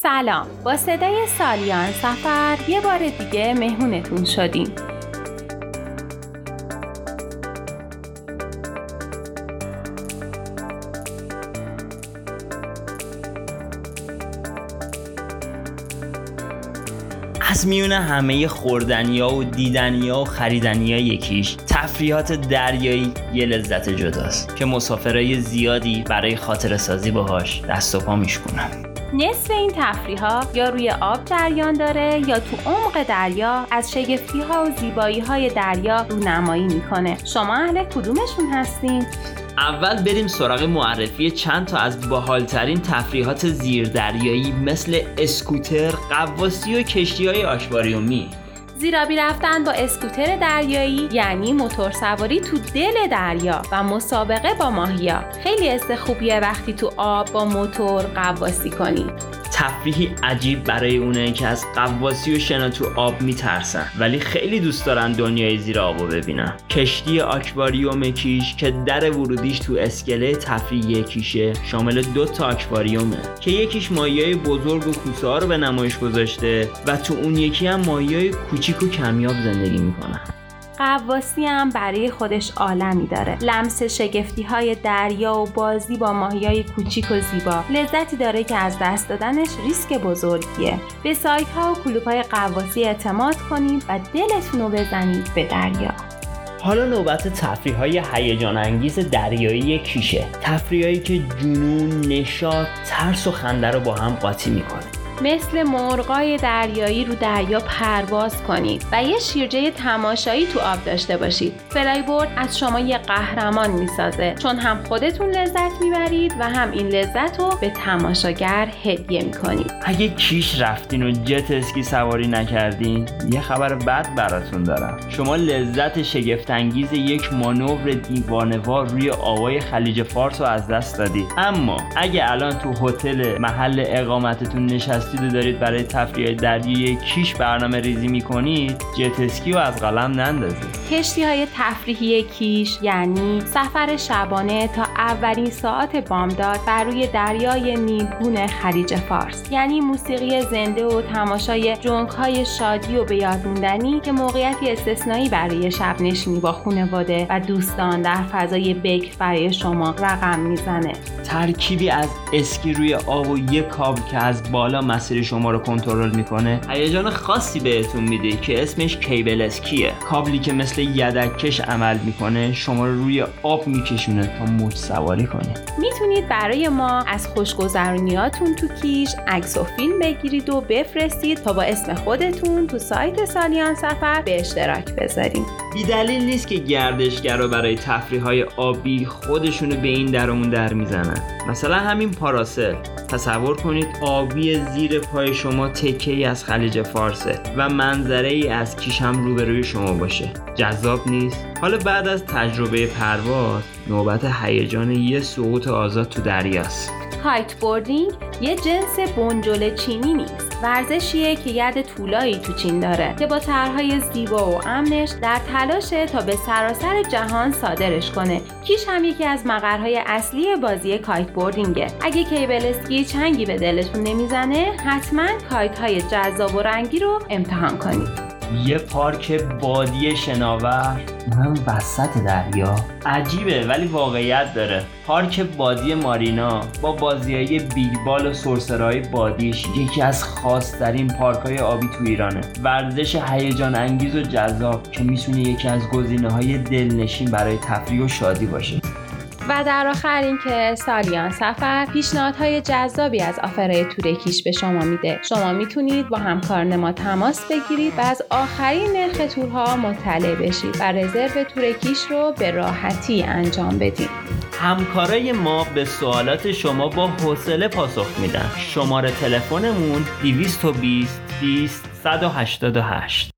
سلام، با صدای سالیان سفر یه بار دیگه مهمونتون شدیم. از میون همه خوردنی‌ها و دیدنی‌ها و خریدنی‌ها یکیش تفریحات دریایی یه لذت جداست که مسافرای زیادی برای خاطره سازی باهاش دست و پا میشکنن. نصف این تفریح‌ها یا روی آب جریان داره یا تو عمق دریا از شگفتی‌ها و زیبایی‌های دریا رونمایی میکنه. شما اهل کدومشون هستین؟ اول بریم سراغ معرفی چند تا از باحال‌ترین تفریحات زیردریایی مثل اسکوتر، غواصی و کشتی‌های آکواریومی. زیرابی رفتن با اسکوتر دریایی یعنی موتور سواری تو دل دریا و مسابقه با ماهیا. خیلی حس خوبیه وقتی تو آب با موتور غواصی کنی. تفریحی عجیب برای اونه که از غواصی و شنا تو آب میترسن ولی خیلی دوست دارن دنیای زیر آبو ببینن. کشتی آکواریوم کیش که در ورودیش تو اسکله تفریحی کیشه شامل 2 تا آکواریومه که یکیش ماهیای بزرگ و کوسه ها رو به نمایش گذاشته و تو اون یکی هم ماهیای کوچیک و کمیاب زندگی میکنن. غواصی هم برای خودش عالمی داره. لمس شگفتی‌های دریا و بازی با ماهیای کوچیک و زیبا لذتی داره که از دست دادنش ریسک بزرگیه. به سایت‌ها و کلوب‌های غواصی اعتماد کنید و دلتون رو بزنید به دریا. حالا نوبت تفریح‌های هیجان انگیز دریایی کیشه. تفریحایی که جنون، نشاط، ترس و خنده رو با هم قاطی می‌کنه. مثل مرغای دریایی رو دریا پرواز کنید و یه شیرجه تماشایی تو آب داشته باشید. فلایبورد از شما یه قهرمان میسازه چون هم خودتون لذت میبرید و هم این لذت رو به تماشاگر هدیه میکنید. اگه کیش رفتین و جت اسکی سواری نکردین یه خبر بد براتون دارم. شما لذت شگفت انگیز یک مانور دیوانه‌وار روی آبای خلیج فارس رو از دست دادید. اما اگه الان تو هتل محل اقامتتون نشستید و دارید برای تفریح دریایی کیش برنامه ریزی میکنید جت اسکی رو از قلم نندازید. کشتی‌های تفریحی کیش یعنی سفر شبانه تا اولین ساعت بامداد بر روی دریای نیلگون خلیج فارس، یعنی موسیقی زنده و تماشای جنگ‌های شادی و بیادموندنی که موقعیتی استثنایی برای شب نشینی با خانواده و دوستان در فضای بکر برای شما رقم میزنه. ترکیبی از اسکی روی آب و یک کابل که از بالا مسیر شما رو کنترل میکنه هیجان خاصی بهتون میده که اسمش کیبل اسکیه. کابلی که مثل یدککش عمل میکنه شما رو روی آب میکشونه تا موج سواری کنید. میتونید برای ما از خوشگذرونیاتون تو کیش عکس و فیلم بگیرید و بفرستید تا با اسم خودتون تو سایت سالیان سفر به اشتراک بذاریم. بی دلیل نیست که گردشگرا برای تفریح‌های آبی خودشونو به این در اون در میزنن. مثلا همین پاراسل. تصور کنید آبی زیر پای شما تکه‌ای از خلیج فارسه و منظره‌ای از کیش هم روبروی شما باشه. جذاب نیست؟ حالا بعد از تجربه پرواز نوبت هیجان یه سقوط آزاد تو دریاست. کایت بوردینگ یه جنس بنجل چینی نیست. ورزشیه که ید طولایی تو چین داره که با طرح‌های زیبا و امنش در تلاشه تا به سراسر جهان صادرش کنه. کیش هم یکی از مقرهای اصلی بازی کایت بوردینگه. اگه کیبل اسکی چنگی به دلتون نمیزنه حتما کایت‌های جذاب و رنگی رو امتحان کنید. یه پارک بادی شناور اونم وسط دریا. عجیبه ولی واقعیت داره. پارک بادی مارینا با بازی‌های بیگ بال و سرسره‌های بادیش یکی از خاص‌ترین پارک‌های آبی تو ایرانه. ورزش هیجان انگیز و جذاب که میتونه یکی از گزینه‌های دلنشین برای تفریح و شادی باشه. و در آخر این که سالیان سفر پیشنهادهای جذابی از آفرای تور کیش به شما میده. شما میتونید با همکاران ما تماس بگیرید و از آخرین نرخ تورها مطلع بشید و رزرو تور کیش رو به راحتی انجام بدید. همکارای ما به سوالات شما با حوصله پاسخ میدن. شماره تلفنمون 220 20 188.